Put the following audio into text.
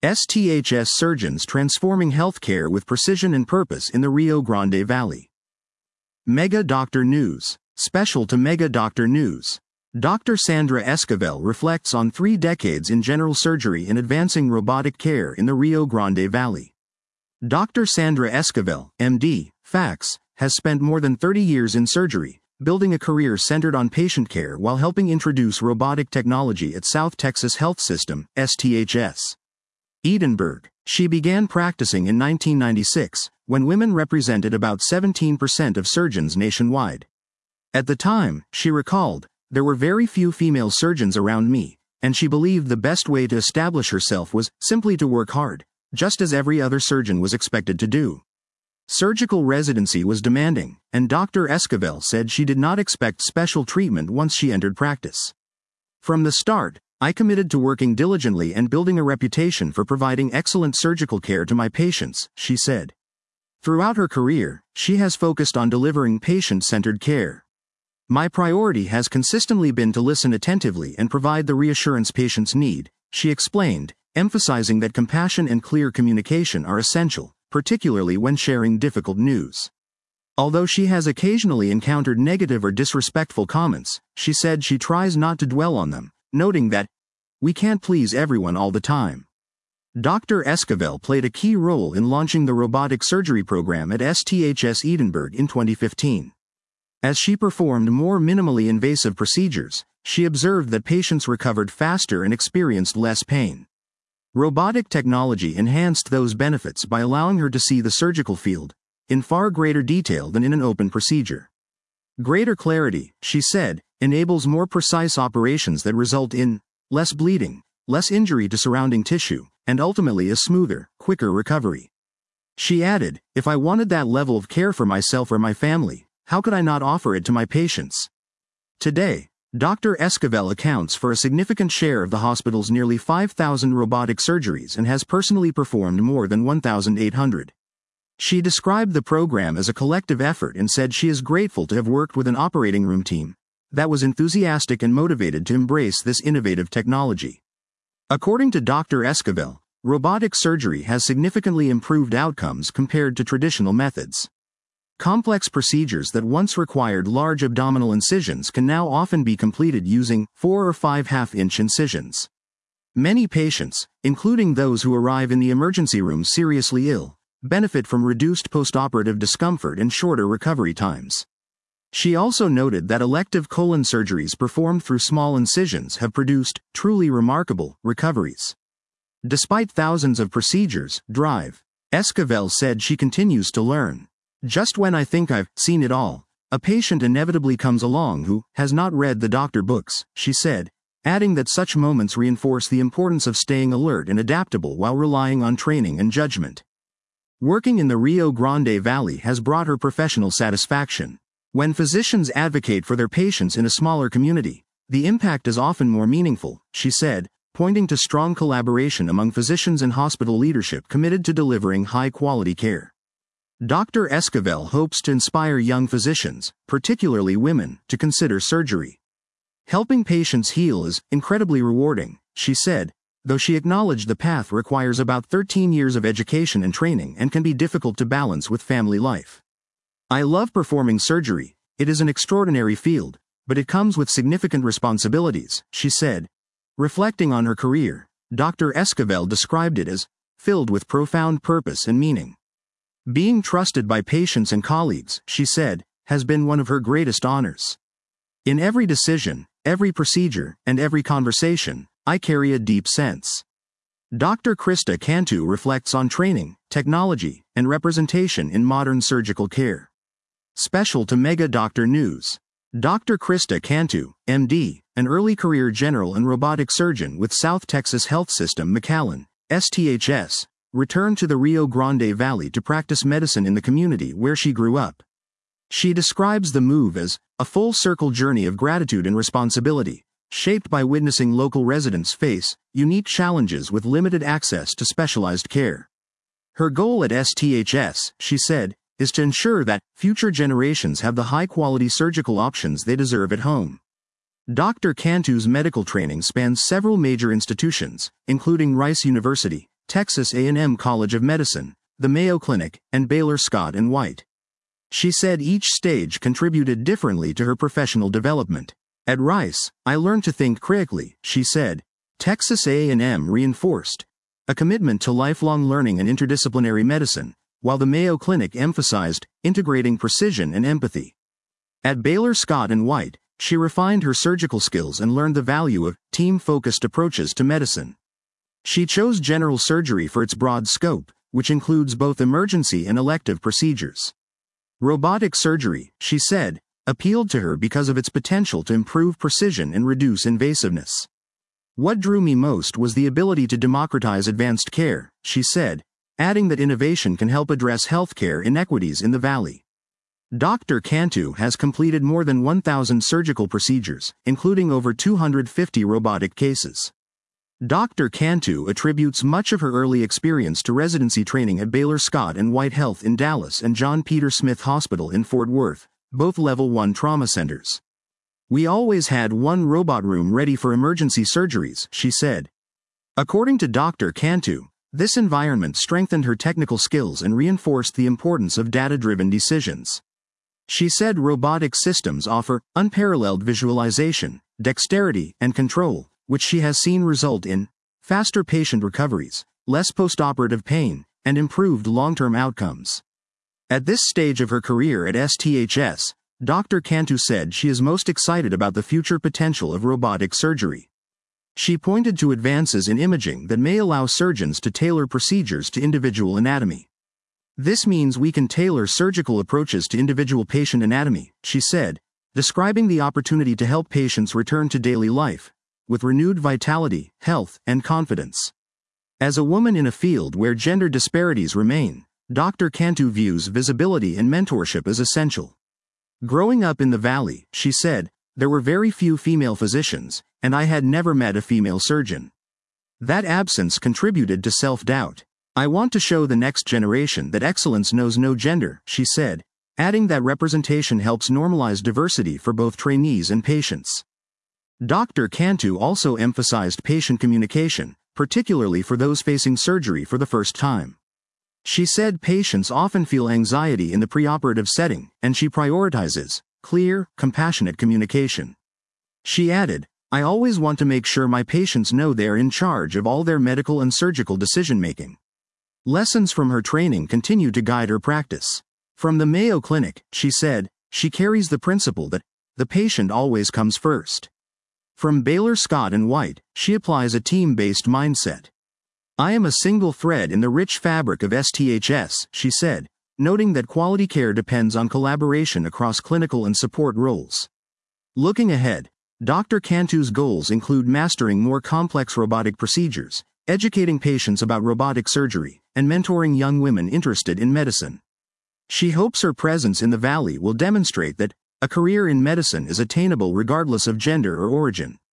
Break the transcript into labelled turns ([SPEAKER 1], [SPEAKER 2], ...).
[SPEAKER 1] STHS surgeons transforming healthcare with precision and purpose in the Rio Grande Valley. Mega Doctor News. Special to Mega Doctor News. Dr. Sandra Esquivel reflects on 3 decades in general surgery and advancing robotic care in the Rio Grande Valley. Dr. Sandra Esquivel, MD, FACS, has spent more than 30 years in surgery, building a career centered on patient care while helping introduce robotic technology at South Texas Health System, STHS. Edinburgh. She began practicing in 1996, when women represented about 17% of surgeons nationwide. At the time, she recalled, there were very few female surgeons around me, and she believed the best way to establish herself was simply to work hard, just as every other surgeon was expected to do. Surgical residency was demanding, and Dr. Esquivel said she did not expect special treatment once she entered practice. From the start, I committed to working diligently and building a reputation for providing excellent surgical care to my patients, she said. Throughout her career, she has focused on delivering patient-centered care. My priority has consistently been to listen attentively and provide the reassurance patients need, she explained, emphasizing that compassion and clear communication are essential, particularly when sharing difficult news. Although she has occasionally encountered negative or disrespectful comments, she said she tries not to dwell on them, noting that, we can't please everyone all the time. Dr. Esquivel played a key role in launching the robotic surgery program at STHS Edinburgh in 2015. As she performed more minimally invasive procedures, she observed that patients recovered faster and experienced less pain. Robotic technology enhanced those benefits by allowing her to see the surgical field in far greater detail than in an open procedure. Greater clarity, she said, enables more precise operations that result in less bleeding, less injury to surrounding tissue, and ultimately a smoother, quicker recovery. She added, if I wanted that level of care for myself or my family, how could I not offer it to my patients? Today, Dr. Esquivel accounts for a significant share of the hospital's nearly 5,000 robotic surgeries and has personally performed more than 1,800. She described the program as a collective effort and said she is grateful to have worked with an operating room team that was enthusiastic and motivated to embrace this innovative technology. According to Dr. Esquivel, robotic surgery has significantly improved outcomes compared to traditional methods. Complex procedures that once required large abdominal incisions can now often be completed using 4 or 5 half-inch incisions. Many patients, including those who arrive in the emergency room seriously ill, benefit from reduced postoperative discomfort and shorter recovery times. She also noted that elective colon surgeries performed through small incisions have produced truly remarkable recoveries. Despite thousands of procedures, Esquivel said she continues to learn. Just when I think I've seen it all, a patient inevitably comes along who has not read the doctor books, she said, adding that such moments reinforce the importance of staying alert and adaptable while relying on training and judgment. Working in the Rio Grande Valley has brought her professional satisfaction. When physicians advocate for their patients in a smaller community, the impact is often more meaningful, she said, pointing to strong collaboration among physicians and hospital leadership committed to delivering high-quality care. Dr. Esquivel hopes to inspire young physicians, particularly women, to consider surgery. Helping patients heal is incredibly rewarding, she said, though she acknowledged the path requires about 13 years of education and training and can be difficult to balance with family life. I love performing surgery, it is an extraordinary field, but it comes with significant responsibilities, she said. Reflecting on her career, Dr. Esquivel described it as filled with profound purpose and meaning. Being trusted by patients and colleagues, she said, has been one of her greatest honors. In every decision, every procedure, and every conversation, I carry a deep sense. Dr. Krista Cantu reflects on training, technology, and representation in modern surgical care. Special to Mega Doctor News. Dr. Krista Cantu, MD, an early career general and robotic surgeon with South Texas Health System McAllen, STHS, returned to the Rio Grande Valley to practice medicine in the community where she grew up. She describes the move as a full-circle journey of gratitude and responsibility, shaped by witnessing local residents face unique challenges with limited access to specialized care. Her goal at STHS, she said, is to ensure that future generations have the high-quality surgical options they deserve at home. Dr. Cantu's medical training spans several major institutions, including Rice University, Texas A&M College of Medicine, the Mayo Clinic, and Baylor Scott & White. She said each stage contributed differently to her professional development. At Rice, I learned to think critically, she said. Texas A&M reinforced a commitment to lifelong learning and interdisciplinary medicine, while the Mayo Clinic emphasized integrating precision and empathy. At Baylor Scott & White, she refined her surgical skills and learned the value of team-focused approaches to medicine. She chose general surgery for its broad scope, which includes both emergency and elective procedures. Robotic surgery, she said, appealed to her because of its potential to improve precision and reduce invasiveness. What drew me most was the ability to democratize advanced care, she said, adding that innovation can help address healthcare inequities in the Valley. Dr. Cantu has completed more than 1,000 surgical procedures, including over 250 robotic cases. Dr. Cantu attributes much of her early experience to residency training at Baylor Scott & White Health in Dallas and John Peter Smith Hospital in Fort Worth, both Level 1 trauma centers. We always had one robot room ready for emergency surgeries, she said. According to Dr. Cantu, this environment strengthened her technical skills and reinforced the importance of data-driven decisions. She said robotic systems offer unparalleled visualization, dexterity, and control, which she has seen result in faster patient recoveries, less postoperative pain, and improved long-term outcomes. At this stage of her career at STHS, Dr. Cantu said she is most excited about the future potential of robotic surgery. She pointed to advances in imaging that may allow surgeons to tailor procedures to individual anatomy. This means we can tailor surgical approaches to individual patient anatomy, she said, describing the opportunity to help patients return to daily life with renewed vitality, health, and confidence. As a woman in a field where gender disparities remain, Dr. Cantu views visibility and mentorship as essential. Growing up in the Valley, she said, there were very few female physicians, and I had never met a female surgeon. That absence contributed to self-doubt. I want to show the next generation that excellence knows no gender, she said, adding that representation helps normalize diversity for both trainees and patients. Dr. Cantu also emphasized patient communication, particularly for those facing surgery for the first time. She said patients often feel anxiety in the preoperative setting, and she prioritizes clear, compassionate communication. She added, I always want to make sure my patients know they're in charge of all their medical and surgical decision-making. Lessons from her training continue to guide her practice. From the Mayo Clinic, she said, she carries the principle that the patient always comes first. From Baylor Scott & White, she applies a team-based mindset. I am a single thread in the rich fabric of STHS, she said, noting that quality care depends on collaboration across clinical and support roles. Looking ahead, Dr. Cantu's goals include mastering more complex robotic procedures, educating patients about robotic surgery, and mentoring young women interested in medicine. She hopes her presence in the Valley will demonstrate that a career in medicine is attainable regardless of gender or origin.